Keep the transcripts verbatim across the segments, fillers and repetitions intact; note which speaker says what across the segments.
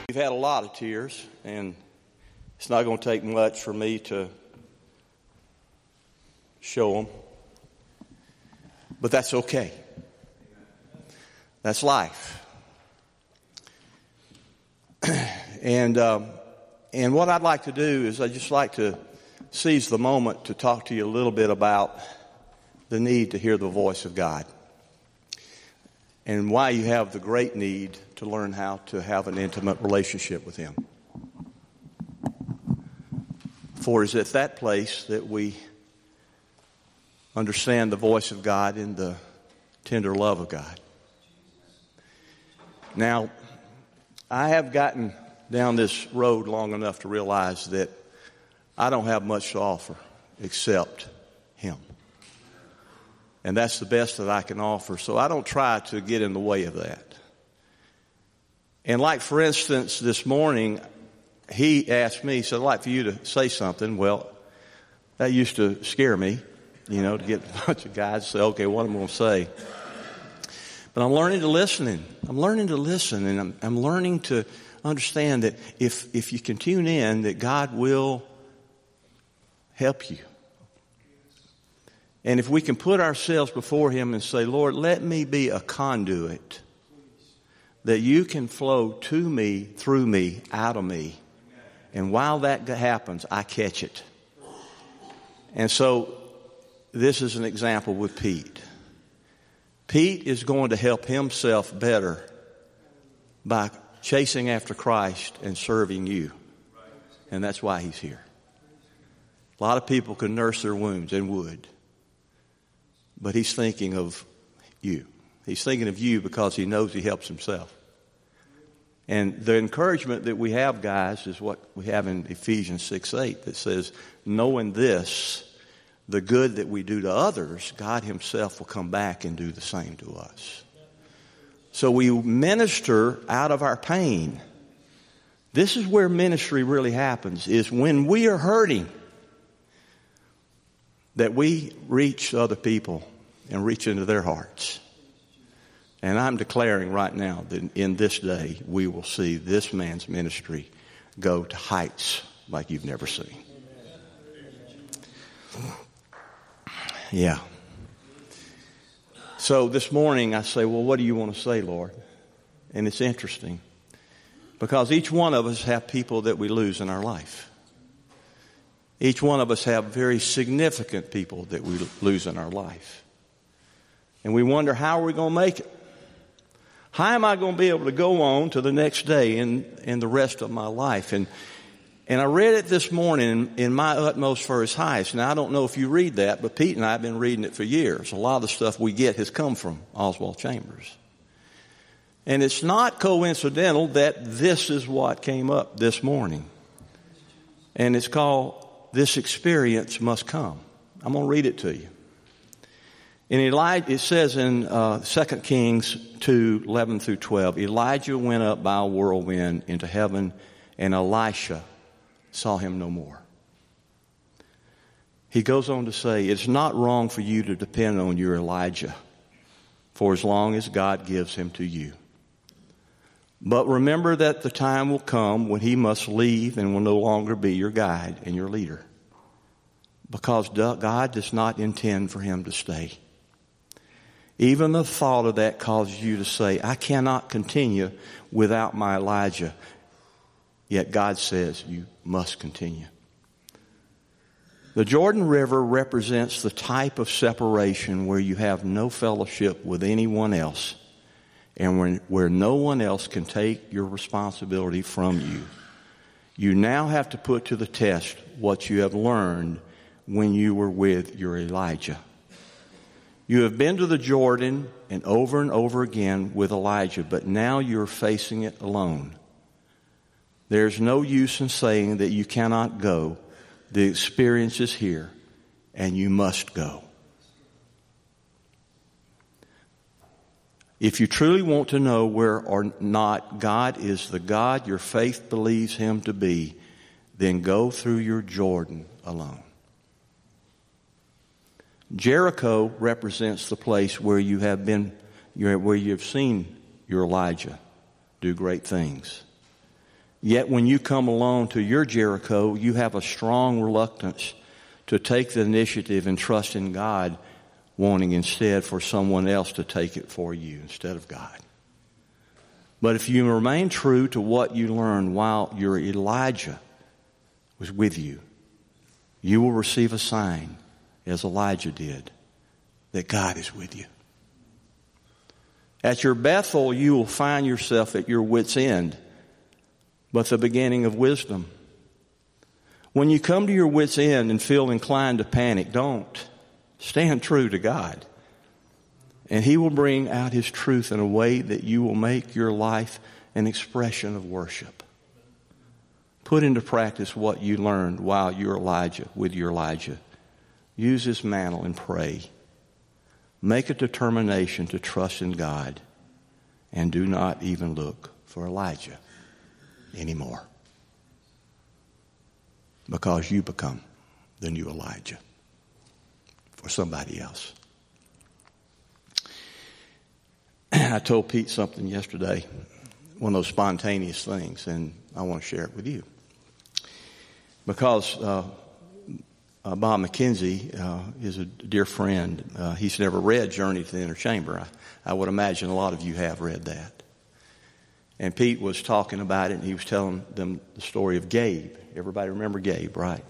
Speaker 1: We've had a lot of tears, and it's not going to take much for me to show them. But that's okay. That's life. and um, and what I'd like to do is I'd just like to seize the moment to talk to you a little bit about the need to hear the voice of God, and why you have the great need to learn how to have an intimate relationship with Him. For it's at that place that we understand the voice of God and the tender love of God. Now, I have gotten down this road long enough to realize that I don't have much to offer except Him. And that's the best that I can offer. So I don't try to get in the way of that. And like, for instance, this morning, he asked me, he said, I'd like for you to say something. Well, that used to scare me, you know, to get a bunch of guys to say, okay, what am I going to say? But I'm learning to listen. I'm learning to listen, and I'm, I'm learning to understand that if, if you can tune in, that God will help you. And if we can put ourselves before Him and say, Lord, let me be a conduit that you can flow to me, through me, out of me. And while that happens, I catch it. And so this is an example with Pete. Pete is going to help himself better by chasing after Christ and serving you. And that's why he's here. A lot of people can nurse their wounds and would. But he's thinking of you. He's thinking of you because he knows he helps himself. And the encouragement that we have, guys, is what we have in Ephesians six eight that says, knowing this, the good that we do to others, God Himself will come back and do the same to us. So we minister out of our pain. This is where ministry really happens, is when we are hurting, that we reach other people and reach into their hearts. And I'm declaring right now that in this day, we will see this man's ministry go to heights like you've never seen. Yeah. So this morning I say, well, what do you want to say, Lord? And it's interesting because each one of us have people that we lose in our life. Each one of us have very significant people that we lose in our life. And we wonder, how are we going to make it? How am I going to be able to go on to the next day and, and the rest of my life? And and I read it this morning, in my utmost for His highest. Now, I don't know if you read that, but Pete and I have been reading it for years. A lot of the stuff we get has come from Oswald Chambers. And it's not coincidental that this is what came up this morning. And it's called, This Experience Must Come. I'm going to read it to you. And Elijah, it says in uh, Second Kings two eleven through twelve, Elijah went up by a whirlwind into heaven, and Elisha saw him no more. He goes on to say, it's not wrong for you to depend on your Elijah for as long as God gives him to you. But remember that the time will come when he must leave and will no longer be your guide and your leader, because God does not intend for him to stay. Even the thought of that causes you to say, I cannot continue without my Elijah. Yet God says you must continue. The Jordan River represents the type of separation where you have no fellowship with anyone else and where, where no one else can take your responsibility from you. You now have to put to the test what you have learned when you were with your Elijah. You have been to the Jordan and over and over again with Elijah, but now you're facing it alone. There's no use in saying that you cannot go. The experience is here, and you must go. If you truly want to know where or not God is the God your faith believes Him to be, then go through your Jordan alone. Jericho represents the place where you have been, where you have seen your Elijah do great things. Yet when you come along to your Jericho, you have a strong reluctance to take the initiative and trust in God, wanting instead for someone else to take it for you instead of God. But if you remain true to what you learned while your Elijah was with you, you will receive a sign, as Elijah did, that God is with you. At your Bethel, you will find yourself at your wit's end, but the beginning of wisdom. When you come to your wit's end and feel inclined to panic, don't. Stand true to God. And He will bring out His truth in a way that you will make your life an expression of worship. Put into practice what you learned while you're Elijah, with your Elijah. Use His mantle and pray. Make a determination to trust in God, and do not even look for Elijah anymore. Because you become the new Elijah for somebody else. I told Pete something yesterday, one of those spontaneous things, and I want to share it with you. Because uh, uh, Bob McKenzie uh, is a dear friend. Uh, he's never read Journey to the Inner Chamber. I, I would imagine a lot of you have read that. And Pete was talking about it, and he was telling them the story of Gabe. Everybody remember Gabe, right?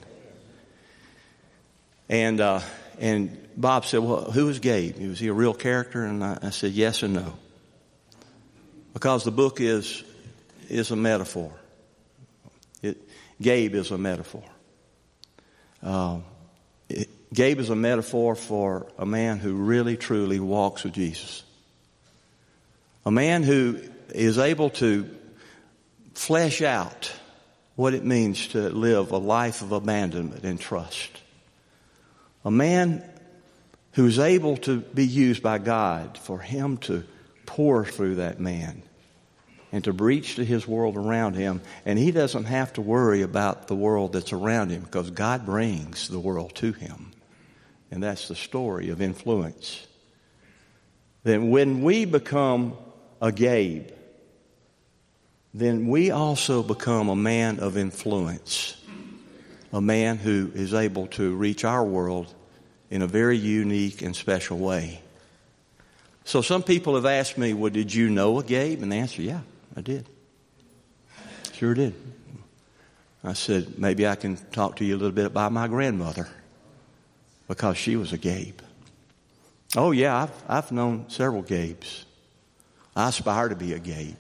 Speaker 1: And uh, and Bob said, well, who is Gabe? Was he a real character? And I, I said, yes and no. Because the book is is a metaphor. It, Gabe is a metaphor. Uh, it, Gabe is a metaphor for a man who really, truly walks with Jesus. A man who is able to flesh out what it means to live a life of abandonment and trust. A man who is able to be used by God for Him to pour through that man and to reach to his world around him. And he doesn't have to worry about the world that's around him, because God brings the world to him. And that's the story of influence. Then when we become a Gabe, then we also become a man of influence. A man who is able to reach our world in a very unique and special way. So some people have asked me, well, did you know a Gabe? And the answer, yeah, I did. Sure did. I said, maybe I can talk to you a little bit about my grandmother, because she was a Gabe. Oh, yeah, I've, I've known several Gabes. I aspire to be a Gabe.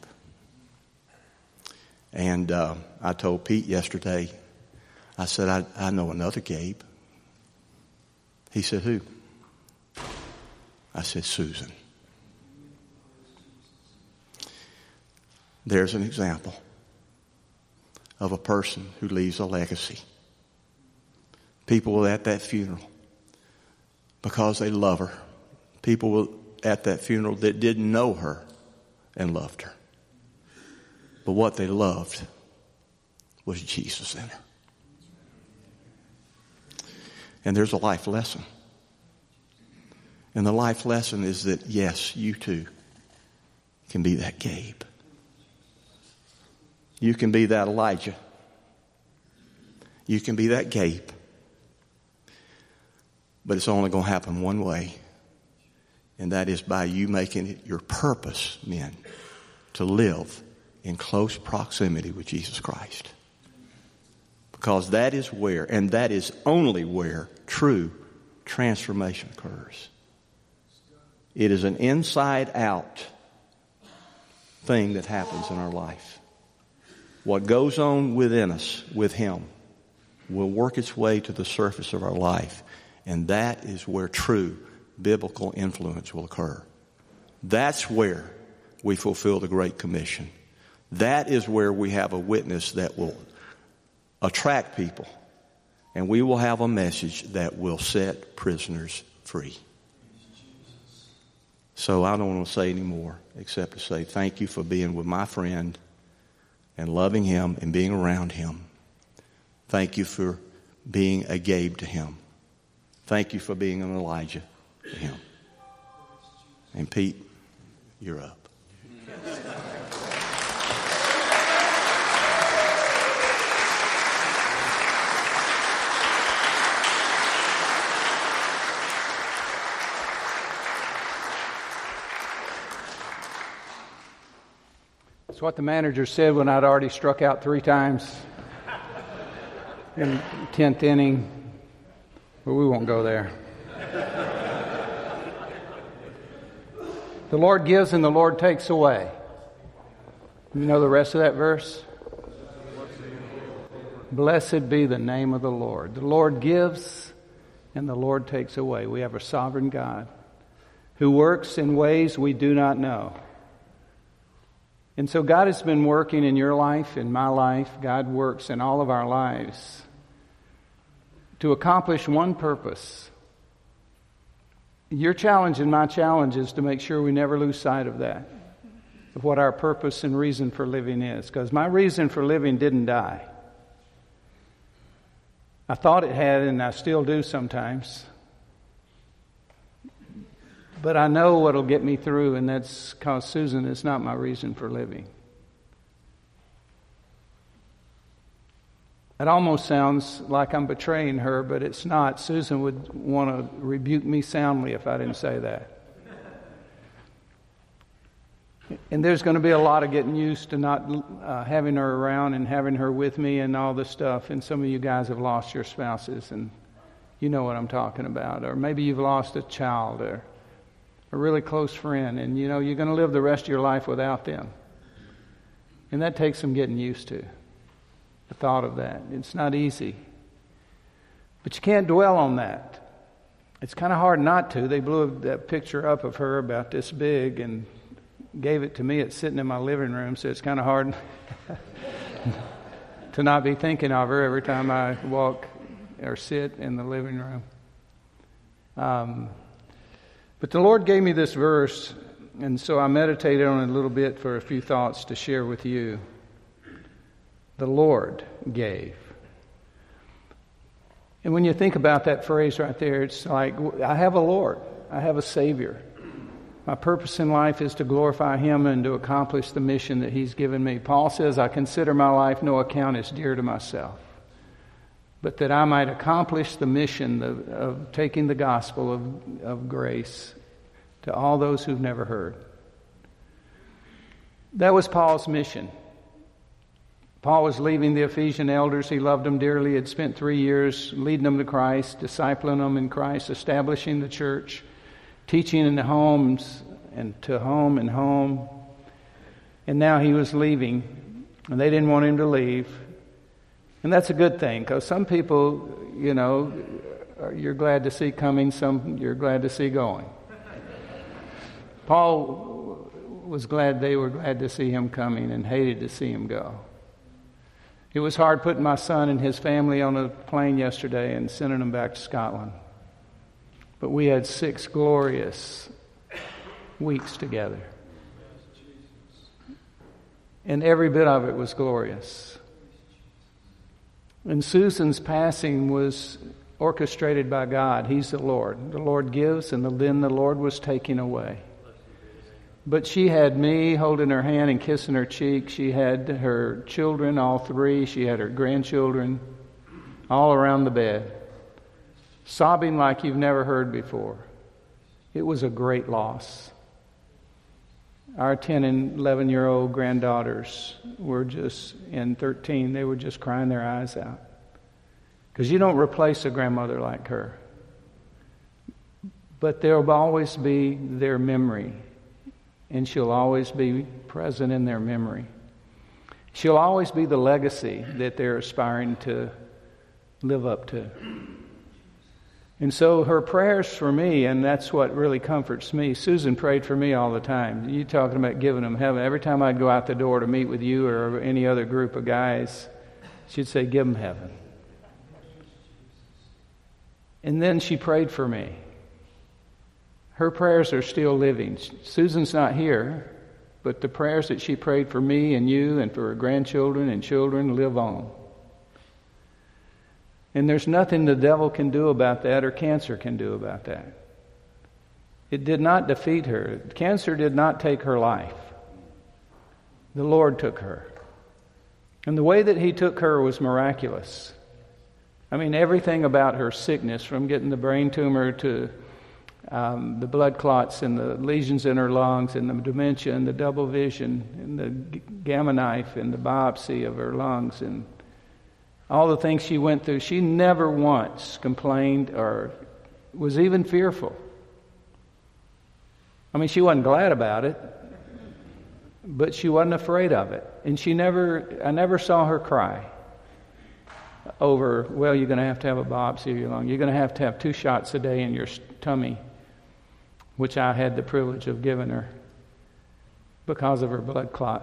Speaker 1: And uh, I told Pete yesterday, I said, I, I know another Gabe. He said, who? I said, Susan. There's an example of a person who leaves a legacy. People were at that funeral because they love her. People were at that funeral that didn't know her and loved her. But what they loved was Jesus in her. And there's a life lesson. And the life lesson is that, yes, you too can be that Gabe. You can be that Elijah. You can be that Gabe. But it's only going to happen one way. And that is by you making it your purpose, men, to live in close proximity with Jesus Christ. Because that is where, and that is only where, true transformation occurs. It is an inside-out thing that happens in our life. What goes on within us, with Him, will work its way to the surface of our life. And that is where true biblical influence will occur. That's where we fulfill the Great Commission. That is where we have a witness that will attract people. And we will have a message that will set prisoners free. So I don't want to say any more except to say thank you for being with my friend and loving him and being around him. Thank you for being a Gabe to him. Thank you for being an Elijah to him. And Pete, you're up.
Speaker 2: It's what the manager said when I'd already struck out three times in the tenth inning, but we won't go there. The Lord gives and the Lord takes away. You know the rest of that verse? Blessed be the name of the Lord. The Lord gives and the Lord takes away. We have a sovereign God who works in ways we do not know. And so God has been working in your life, in my life. God works in all of our lives to accomplish one purpose. Your challenge and my challenge is to make sure we never lose sight of that, of what our purpose and reason for living is. Because my reason for living didn't die. I thought it had, and I still do sometimes. But I know what'll get me through, and that's because Susan is not my reason for living. It almost sounds like I'm betraying her, but it's not. Susan would want to rebuke me soundly if I didn't say that. And there's going to be a lot of getting used to not uh, having her around and having her with me and all this stuff. And some of you guys have lost your spouses, and you know what I'm talking about. Or maybe you've lost a child or a really close friend, and you know you're going to live the rest of your life without them. And that takes some getting used to, the thought of that. It's not easy. But you can't dwell on that. It's kind of hard not to. They blew that picture up of her about this big and gave it to me. It's sitting in my living room, so it's kind of hard to not be thinking of her every time I walk or sit in the living room. Um, but the Lord gave me this verse, and so I meditated on it a little bit for a few thoughts to share with you. The Lord gave. And when you think about that phrase right there, it's like, I have a Lord. I have a Savior. My purpose in life is to glorify Him and to accomplish the mission that He's given me. Paul says, I consider my life no account as dear to myself, but that I might accomplish the mission of, of taking the gospel of, of grace to all those who've never heard. That was Paul's mission. Paul was leaving the Ephesian elders. He loved them dearly. He had spent three years leading them to Christ, discipling them in Christ, establishing the church, teaching in the homes and to home and home. And now he was leaving, and they didn't want him to leave. And that's a good thing, because some people, you know, you're glad to see coming, some you're glad to see going. Paul was glad they were glad to see him coming and hated to see him go. It was hard putting my son and his family on a plane yesterday and sending them back to Scotland. But we had six glorious weeks together. And every bit of it was glorious. And Susan's passing was orchestrated by God. He's the Lord. The Lord gives, and then the Lord was taking away. But she had me holding her hand and kissing her cheek. She had her children, all three. She had her grandchildren all around the bed, sobbing like you've never heard before. It was a great loss. Our ten and eleven-year-old granddaughters were just, and thirteen, they were just crying their eyes out. Because you don't replace a grandmother like her. But there will always be their memory. And she'll always be present in their memory. She'll always be the legacy that they're aspiring to live up to. And so her prayers for me, and that's what really comforts me. Susan prayed for me all the time. You talking about giving them heaven. Every time I'd go out the door to meet with you or any other group of guys, she'd say, give them heaven. And then she prayed for me. Her prayers are still living. Susan's not here, but the prayers that she prayed for me and you and for her grandchildren and children live on. And there's nothing the devil can do about that or cancer can do about that. It did not defeat her. Cancer did not take her life. The Lord took her. And the way that He took her was miraculous. I mean, everything about her sickness, from getting the brain tumor to um, the blood clots and the lesions in her lungs and the dementia and the double vision and the g- gamma knife and the biopsy of her lungs and all the things she went through. She never once complained or was even fearful. I mean, she wasn't glad about it, but she wasn't afraid of it. And she never, I never saw her cry over, well, you're going to have to have a biopsy of your lung. You're going to have to have two shots a day in your tummy, which I had the privilege of giving her because of her blood clot.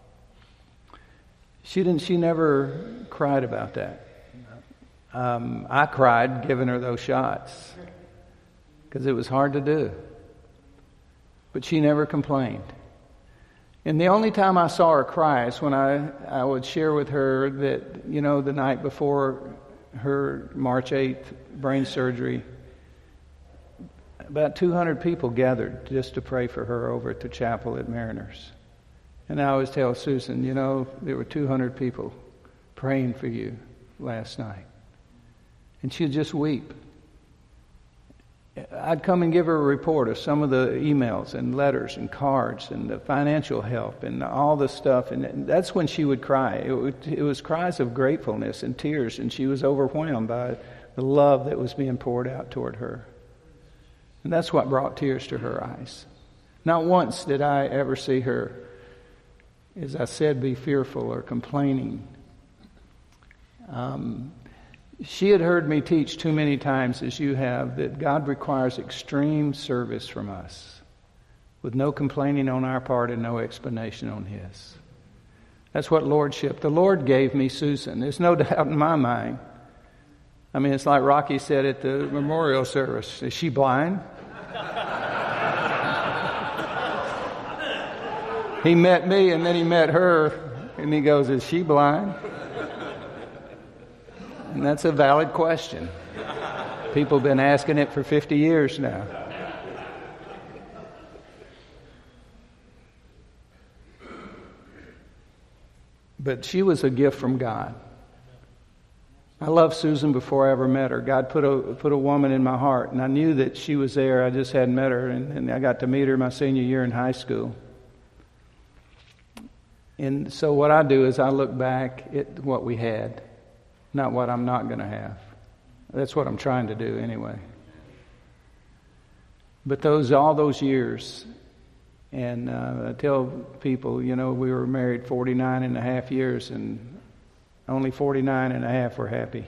Speaker 2: She didn't. She never cried about that. Um, I cried giving her those shots because it was hard to do. But she never complained. And the only time I saw her cry is when I, I would share with her that, you know, the night before her March eighth brain surgery, about two hundred people gathered just to pray for her over at the chapel at Mariners. And I always tell Susan, you know, there were two hundred people praying for you last night. And she'd just weep. I'd come and give her a report of some of the emails and letters and cards and the financial help and all the stuff. And that's when she would cry. It, would, it was cries of gratefulness and tears. And she was overwhelmed by the love that was being poured out toward her. And that's what brought tears to her eyes. Not once did I ever see her, as I said, be fearful or complaining. Um, she had heard me teach too many times, as you have, that God requires extreme service from us, with no complaining on our part and no explanation on His. That's what lordship. The Lord gave me Susan. There's no doubt in my mind. I mean, it's like Rocky said at the memorial service. Is she blind? He met me and then he met her and he goes, is she blind? And that's a valid question. People have been asking it for fifty years now. But she was a gift from God. I loved Susan before I ever met her. God put a put a woman in my heart, and I knew that she was there. I just hadn't met her, and, and I got to meet her my senior year in high school. And so what I do is I look back at what we had, not what I'm not going to have. That's what I'm trying to do anyway. But those all those years, and uh, I tell people, you know, we were married forty-nine and a half years, and only forty-nine and a half were happy.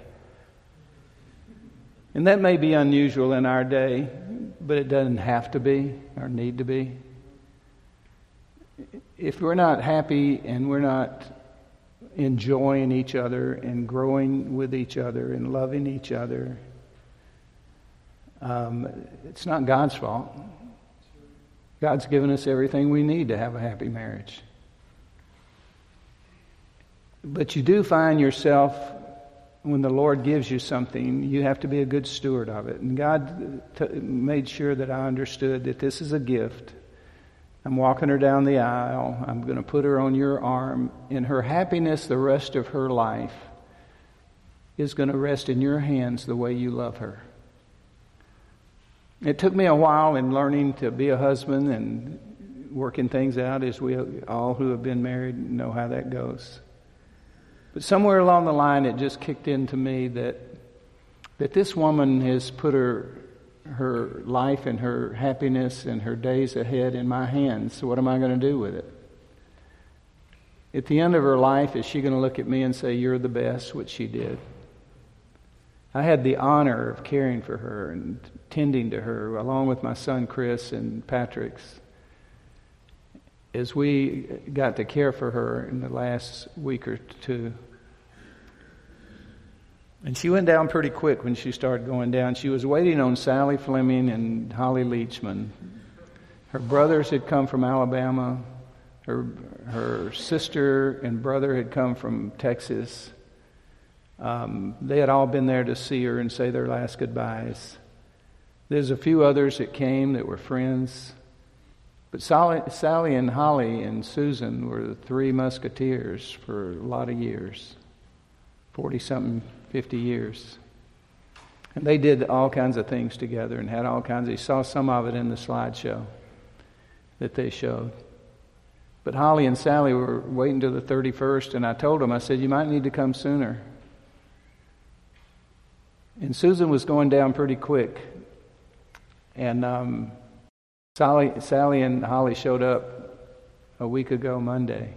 Speaker 2: And that may be unusual in our day, but it doesn't have to be or need to be. If we're not happy and we're not enjoying each other and growing with each other and loving each other, um, it's not God's fault. God's given us everything we need to have a happy marriage. But you do find yourself, when the Lord gives you something, you have to be a good steward of it. And God t- made sure that I understood that this is a gift. I'm walking her down the aisle. I'm going to put her on your arm. And her happiness the rest of her life is going to rest in your hands the way you love her. It took me a while in learning to be a husband and working things out, as we all who have been married know how that goes. But somewhere along the line, it just kicked into me that that this woman has put her her life and her happiness and her days ahead in my hands. So what am I going to do with it? At the end of her life, is she going to look at me and say, "You're the best," which she did? I had the honor of caring for her and tending to her, along with my son Chris and Patrick's, as we got to care for her in the last week or two. And she went down pretty quick when she started going down. She was waiting on Sally Fleming and Holly Leachman. Her brothers had come from Alabama. Her her sister and brother had come from Texas. Um, they had all been there to see her and say their last goodbyes. There's a few others that came that were friends. But Sally, Sally and Holly and Susan were the three musketeers for a lot of years. forty-something, fifty years. And they did all kinds of things together and had all kinds of, you saw some of it in the slideshow that they showed. But Holly and Sally were waiting till the thirty-first, and I told them, I said, you might need to come sooner. And Susan was going down pretty quick. And um, Sally, Sally and Holly showed up a week ago Monday.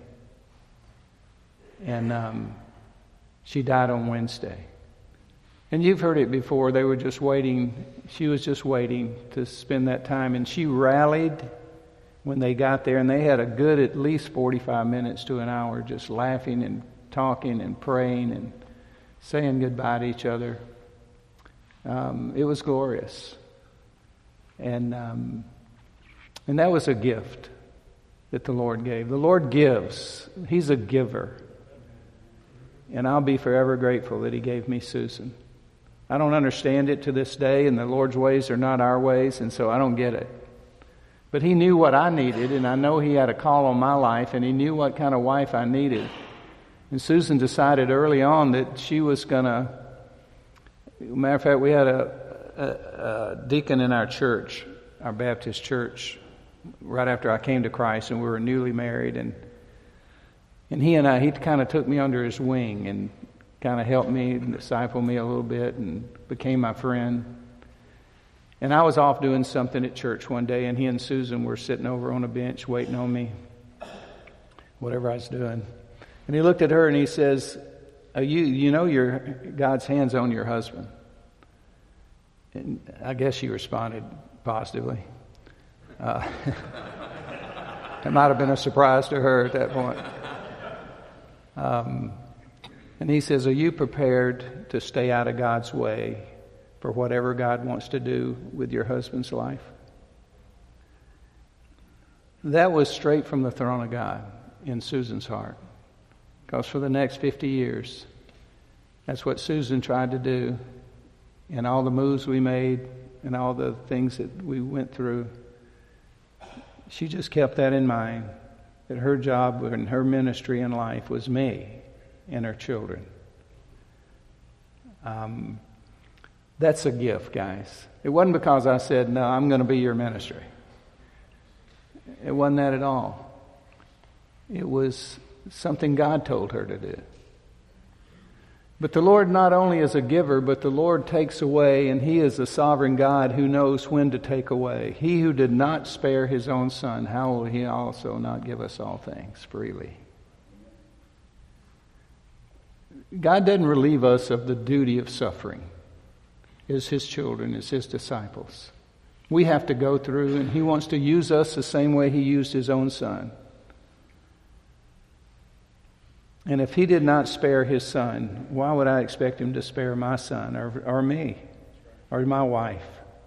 Speaker 2: And um, she died on Wednesday. And you've heard it before. They were just waiting. She was just waiting to spend that time. And she rallied when they got there. And they had a good at least forty-five minutes to an hour just laughing and talking and praying and saying goodbye to each other. Um, it was glorious. And um, and that was a gift that the Lord gave. The Lord gives. He's a giver. And I'll be forever grateful that He gave me Susan. I don't understand it to this day, and the Lord's ways are not our ways, and so I don't get it. But He knew what I needed, and I know He had a call on my life, and He knew what kind of wife I needed. And Susan decided early on that she was going to... Matter of fact, we had a, a, a deacon in our church, our Baptist church, right after I came to Christ, and we were newly married, and and he and I, he kind of took me under his wing and kind of helped me, discipled me a little bit, and became my friend. And I was off doing something at church one day, and he and Susan were sitting over on a bench waiting on me, whatever I was doing. And he looked at her and he says, oh, you you know your God's hand's on your husband. And I guess she responded positively. Uh, it might have been a surprise to her at that point. Um, and he says, are you prepared to stay out of God's way for whatever God wants to do with your husband's life? That was straight from the throne of God in Susan's heart. Because for the next fifty years, that's what Susan tried to do. And all the moves we made and all the things that we went through, she just kept that in mind, that her job and her ministry in life was me and her children. Um, that's a gift, guys. It wasn't because I said, no, I'm going to be your ministry. It wasn't that at all. It was something God told her to do. But the Lord not only is a giver, but the Lord takes away, and He is a sovereign God who knows when to take away. He who did not spare His own Son, how will He also not give us all things freely? God doesn't relieve us of the duty of suffering as His children, as His disciples. We have to go through, and He wants to use us the same way He used His own Son. And if He did not spare His Son, why would I expect Him to spare my son or, or me or my wife?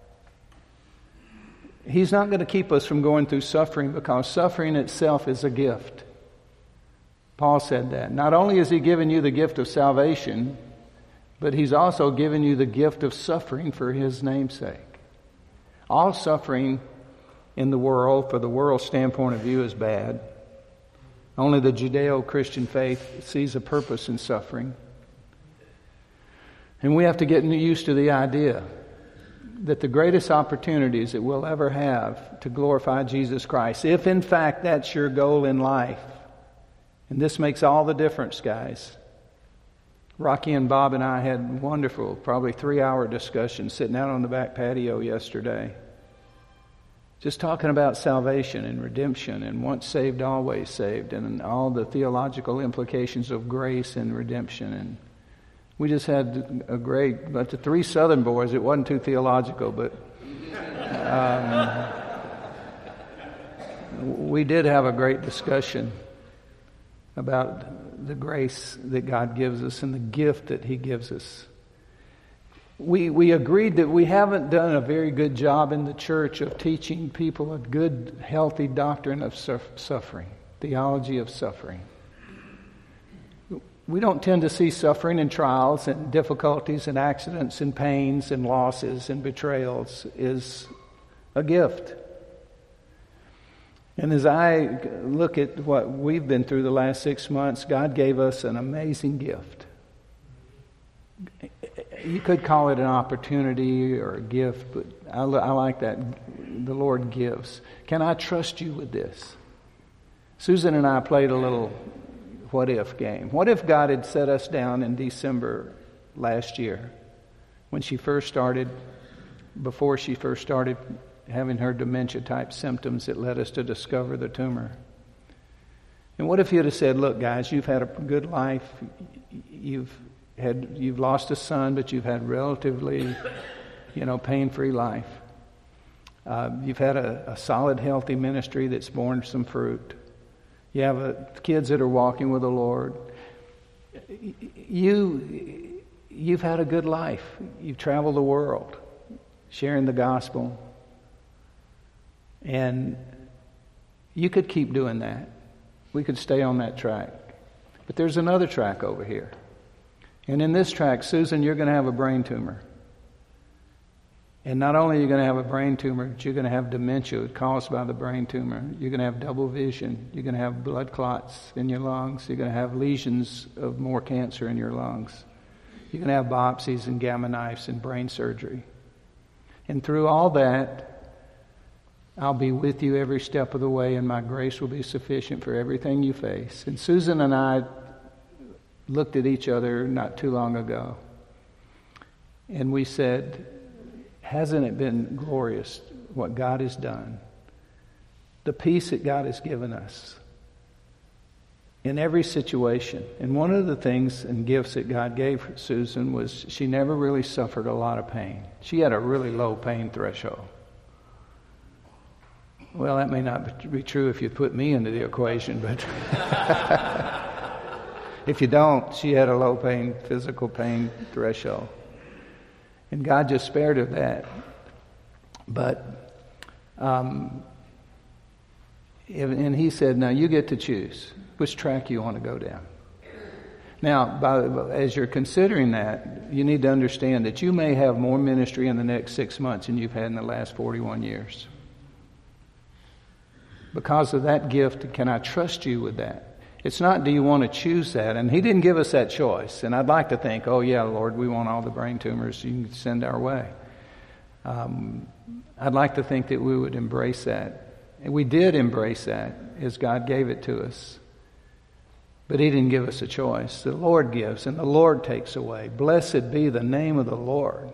Speaker 2: He's not going to keep us from going through suffering, because suffering itself is a gift. Paul said that. Not only has He given you the gift of salvation, but He's also given you the gift of suffering for His name's sake. All suffering in the world, for the world's standpoint of view, is bad. Only the Judeo-Christian faith sees a purpose in suffering. And we have to get used to the idea that the greatest opportunities that we'll ever have to glorify Jesus Christ, if in fact that's your goal in life, and this makes all the difference, guys. Rocky and Bob and I had wonderful, probably three-hour discussion sitting out on the back patio yesterday. Just talking about salvation and redemption and once saved, always saved, and all the theological implications of grace and redemption. And we just had a great, but the three Southern boys, it wasn't too theological, but um, we did have a great discussion about the grace that God gives us and the gift that He gives us. We we agreed that we haven't done a very good job in the church of teaching people a good, healthy doctrine of suffering, theology of suffering. We don't tend to see suffering and trials and difficulties and accidents and pains and losses and betrayals as a gift. And as I look at what we've been through the last six months, God gave us an amazing gift. you could call it an opportunity or a gift, but I, I like that. The Lord gives. Can I trust you with this? Susan and I played a little what if game. What if God had set us down in December last year when she first started, before she first started having her dementia type symptoms that led us to discover the tumor? And what if you'd have said, look, guys, you've had a good life. You've had, you've lost a son, but you've had relatively, you know, pain-free life. Uh, you've had a, a solid, healthy ministry that's borne some fruit. You have a, kids that are walking with the Lord. You, you've had a good life. You've traveled the world, sharing the gospel. And you could keep doing that. We could stay on that track. But there's another track over here. And in this track, Susan, you're going to have a brain tumor. And not only are you going to have a brain tumor, but you're going to have dementia caused by the brain tumor. You're going to have double vision. You're going to have blood clots in your lungs. You're going to have lesions of more cancer in your lungs. You're going to have biopsies and gamma knives and brain surgery. And through all that, I'll be with you every step of the way, and my grace will be sufficient for everything you face. And Susan and I looked at each other not too long ago, and we said, hasn't it been glorious what God has done? The peace that God has given us in every situation. And one of the things and gifts that God gave Susan was she never really suffered a lot of pain. She had a really low pain threshold. Well, that may not be true if you put me into the equation, but if you don't, she had a low pain, physical pain threshold. And God just spared her that. But, um, and he said, now you get to choose which track you want to go down. Now, by, as you're considering that, you need to understand that you may have more ministry in the next six months than you've had in the last forty-one years. Because of that gift, can I trust you with that? It's not, do you want to choose that? And he didn't give us that choice. And I'd like to think, oh yeah, Lord, we want all the brain tumors you can send our way. Um, I'd like to think that we would embrace that. And we did embrace that as God gave it to us. But he didn't give us a choice. The Lord gives and the Lord takes away. Blessed be the name of the Lord.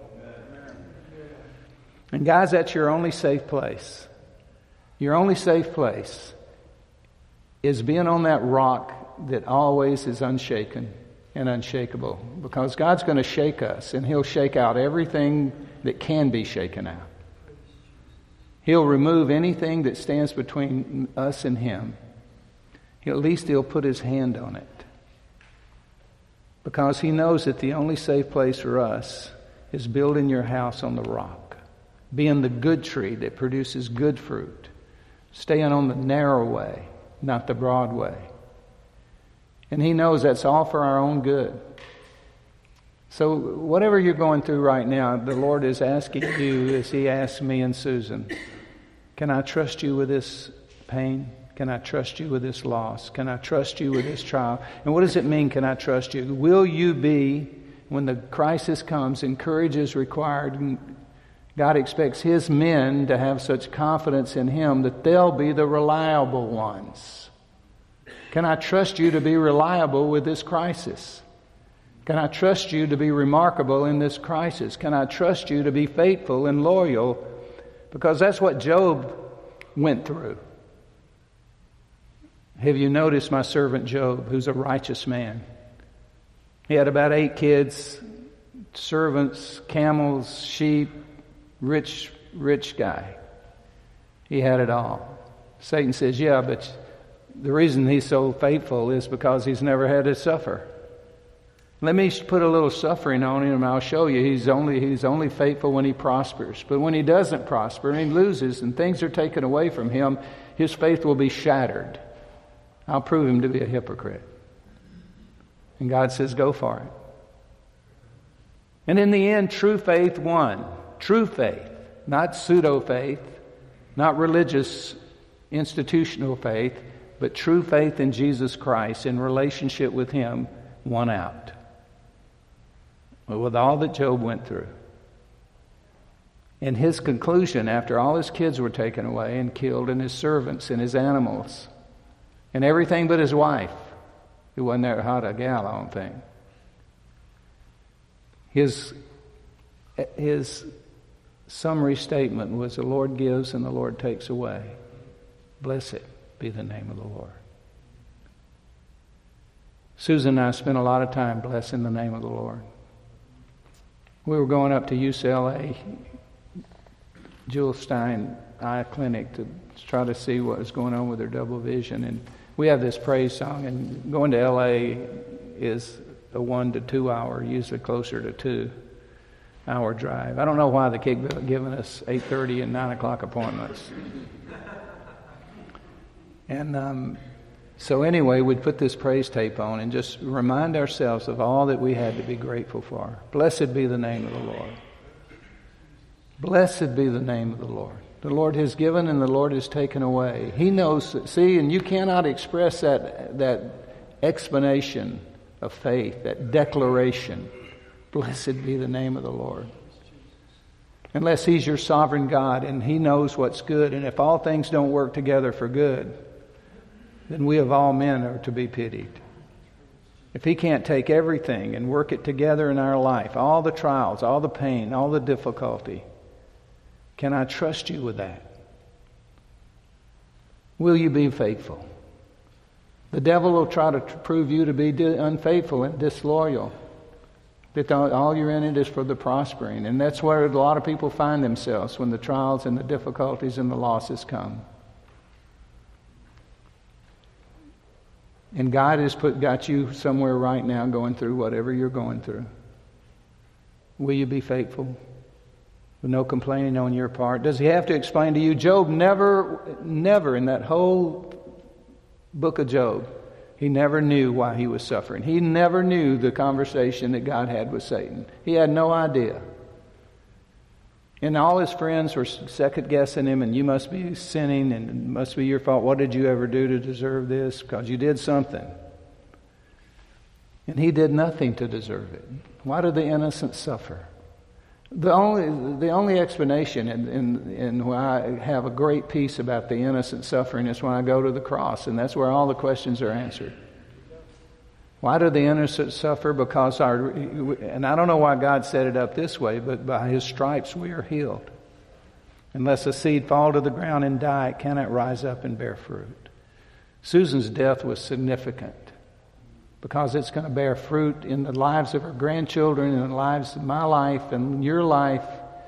Speaker 2: And guys, that's your only safe place. Your only safe place is being on that rock that always is unshaken and unshakable. Because God's going to shake us, and he'll shake out everything that can be shaken out. He'll remove anything that stands between us and him. At least he'll put his hand on it. Because he knows that the only safe place for us is building your house on the rock. Being the good tree that produces good fruit. Staying on the narrow way, not the broad way. And he knows that's all for our own good. So whatever you're going through right now, the Lord is asking you, as he asked me and Susan, can I trust you with this pain? Can I trust you with this loss? Can I trust you with this trial? And what does it mean, can I trust you? Will you be, when the crisis comes and courage is required, and God expects his men to have such confidence in him that they'll be the reliable ones. Can I trust you to be reliable with this crisis? Can I trust you to be remarkable in this crisis? Can I trust you to be faithful and loyal? Because that's what Job went through. Have you noticed my servant Job, who's a righteous man? He had about eight kids, servants, camels, sheep, Rich, rich guy. He had it all. Satan says, yeah, but the reason he's so faithful is because he's never had to suffer. Let me put a little suffering on him and I'll show you he's only, he's only faithful when he prospers. But when he doesn't prosper and he loses and things are taken away from him, his faith will be shattered. I'll prove him to be a hypocrite. And God says, go for it. And in the end, true faith won. True faith, not pseudo-faith, not religious institutional faith, but true faith in Jesus Christ in relationship with him won out. with all that Job went through. And his conclusion, after all his kids were taken away and killed, and his servants and his animals, and everything but his wife, who wasn't that hot a gal, I don't think. His, his summary statement was, the Lord gives and the Lord takes away. Blessed be the name of the Lord. Susan and I spent a lot of time blessing the name of the Lord. We were going up to U C L A, Jewel Stein Eye Clinic, to try to see what was going on with her double vision. And we have this praise song, and going to L A is a one to two hour, usually closer to two hour drive. I don't know why they keep giving us eight thirty and nine o'clock appointments. And um, so anyway, we'd put this praise tape on and just remind ourselves of all that we had to be grateful for. Blessed be the name of the Lord. Blessed be the name of the Lord. The Lord has given and the Lord has taken away. He knows, see, and you cannot express that, that explanation of faith, that declaration. Blessed be the name of the Lord. Unless He's your sovereign God and He knows what's good. And if all things don't work together for good, then we of all men are to be pitied. If He can't take everything and work it together in our life, all the trials, all the pain, all the difficulty, can I trust you with that? Will you be faithful? The devil will try to prove you to be unfaithful and disloyal. That all you're in it is for the prospering. And that's where a lot of people find themselves when the trials and the difficulties and the losses come. And God has put got you somewhere right now going through whatever you're going through. Will you be faithful? With no complaining on your part. Does He have to explain to you? Job never, never in that whole book of Job, he never knew why he was suffering. He never knew the conversation that God had with Satan. He had no idea. And all his friends were second guessing him, and you must be sinning, and it must be your fault. What did you ever do to deserve this? Because you did something. And he did nothing to deserve it. Why do the innocent suffer? The only the only explanation, and, and, and why I have a great peace about the innocent suffering, is when I go to the cross, and that's where all the questions are answered. Why do the innocent suffer? Because our, and I don't know why God set it up this way, but by His stripes we are healed. Unless a seed fall to the ground and die, it cannot rise up and bear fruit. Susan's death was significant, because it's going to bear fruit in the lives of her grandchildren, in the lives of my life and your life.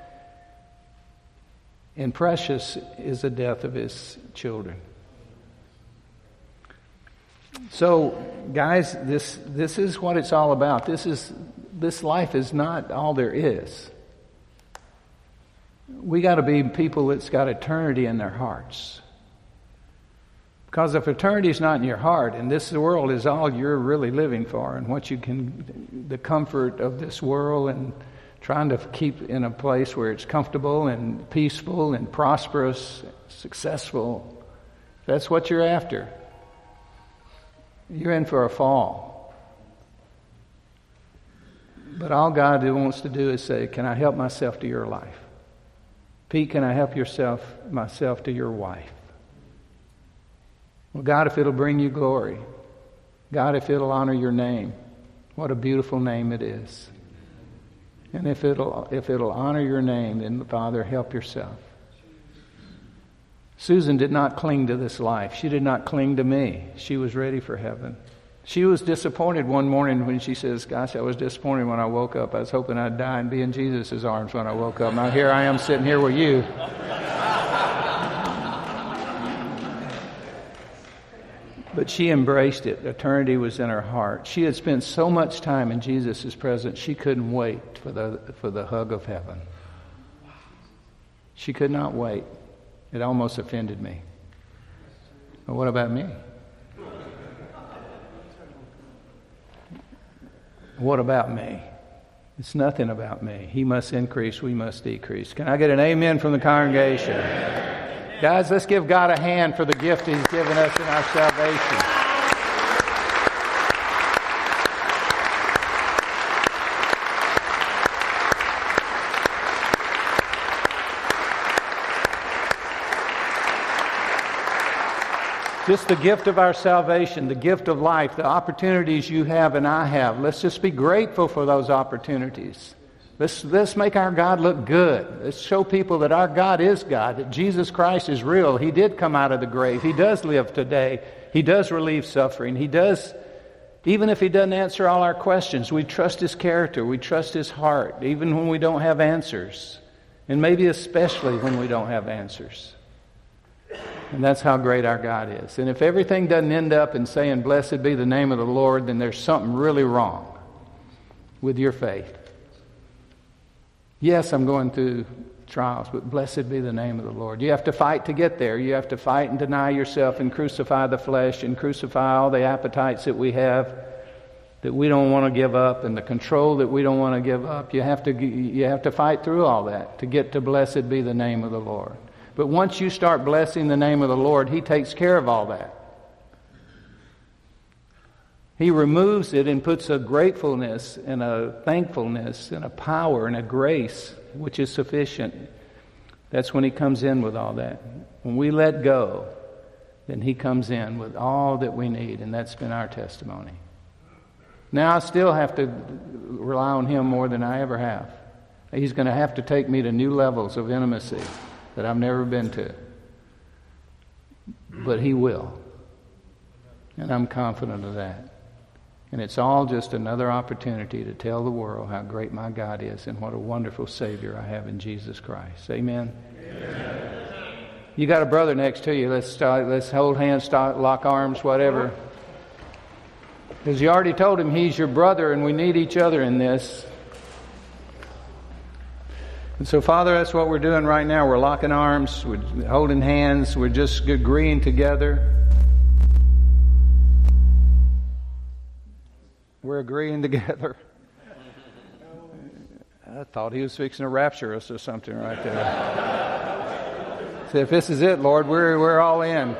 Speaker 2: And precious is the death of His children. So, guys, this this is what it's all about. This is this life is not all there is. We got to be people that's got eternity in their hearts. Because if eternity is not in your heart, and this world is all you're really living for, and what you can, the comfort of this world, and trying to keep in a place where it's comfortable and peaceful and prosperous, successful, if that's what you're after, you're in for a fall. But all God wants to do is say, can I help myself to your life? Pete, can I help yourself, myself to your wife? Well, God, if it'll bring you glory. God, if it'll honor your name. What a beautiful name it is. And if it'll if it'll honor your name, then Father, help yourself. Susan did not cling to this life. She did not cling to me. She was ready for heaven. She was disappointed one morning when she says, gosh, I was disappointed when I woke up. I was hoping I'd die and be in Jesus' arms when I woke up. Now here I am sitting here with you. But she embraced it. Eternity was in her heart. She had spent so much time in Jesus' presence, she couldn't wait for the for the hug of heaven. She could not wait. It almost offended me. But what about me? What about me? It's nothing about me. He must increase, we must decrease. Can I get an amen from the congregation? Guys, let's give God a hand for the gift He's given us in our salvation. Just the gift of our salvation, the gift of life, the opportunities you have and I have. Let's just be grateful for those opportunities. Let's, let's make our God look good. Let's show people that our God is God, that Jesus Christ is real. He did come out of the grave. He does live today. He does relieve suffering. He does, even if He doesn't answer all our questions, we trust His character. We trust His heart, even when we don't have answers. And maybe especially when we don't have answers. And that's how great our God is. And if everything doesn't end up in saying, blessed be the name of the Lord, then there's something really wrong with your faith. Yes, I'm going through trials, but blessed be the name of the Lord. You have to fight to get there. You have to fight and deny yourself and crucify the flesh and crucify all the appetites that we have that we don't want to give up and the control that we don't want to give up. You have to, you have to fight through all that to get to blessed be the name of the Lord. But once you start blessing the name of the Lord, He takes care of all that. He removes it and puts a gratefulness and a thankfulness and a power and a grace which is sufficient. That's when He comes in with all that. When we let go, then He comes in with all that we need, and that's been our testimony. Now I still have to rely on Him more than I ever have. He's going to have to take me to new levels of intimacy that I've never been to. But He will. And I'm confident of that. And it's all just another opportunity to tell the world how great my God is and what a wonderful Savior I have in Jesus Christ. Amen? Amen. You got a brother next to you. Let's start, let's hold hands, start, lock arms, whatever. Because you already told him he's your brother and we need each other in this. And so, Father, that's what we're doing right now. We're locking arms, we're holding hands, we're just agreeing together. We're agreeing together. I thought He was fixing to rapture us or something right there. So if this is it, Lord, we're we're all in.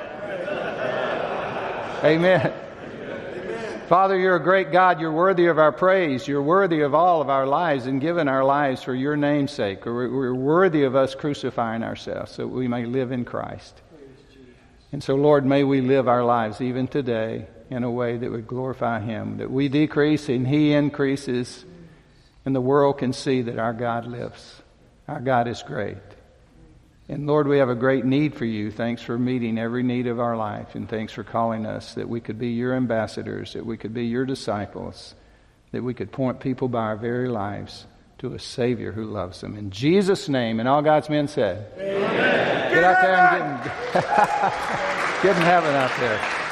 Speaker 2: Amen. Father, You're a great God. You're worthy of our praise. You're worthy of all of our lives and giving our lives for Your name's sake. We're, we're worthy of us crucifying ourselves so that we may live in Christ. And so, Lord, may we live our lives even today in a way that would glorify Him, that we decrease and He increases, and the world can see that our God lives. Our God is great. And Lord, we have a great need for You. Thanks for meeting every need of our life, and thanks for calling us that we could be Your ambassadors, that we could be Your disciples, that we could point people by our very lives to a Savior who loves them. In Jesus' name, and all God's men said, Amen. Get out there and get in, get in heaven out there.